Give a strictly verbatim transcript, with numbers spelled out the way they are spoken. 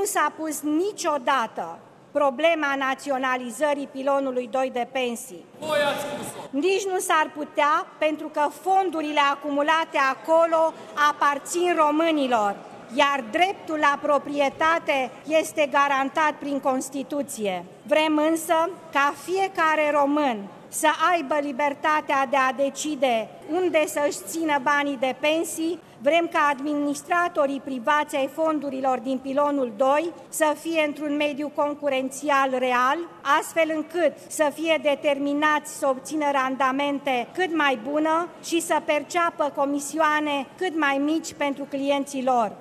nu s-a pus niciodată problema naționalizării pilonului doi de pensii. Voi ați spus-o. Nici nu s-ar putea, pentru că fondurile acumulate acolo aparțin românilor, iar dreptul la proprietate este garantat prin Constituție. Vrem însă ca fiecare român să aibă libertatea de a decide unde să-și țină banii de pensii. Vrem ca administratorii privați ai fondurilor din pilonul doi să fie într-un mediu concurențial real, astfel încât să fie determinați să obțină randamente cât mai bune și să perceapă comisioane cât mai mici pentru clienții lor.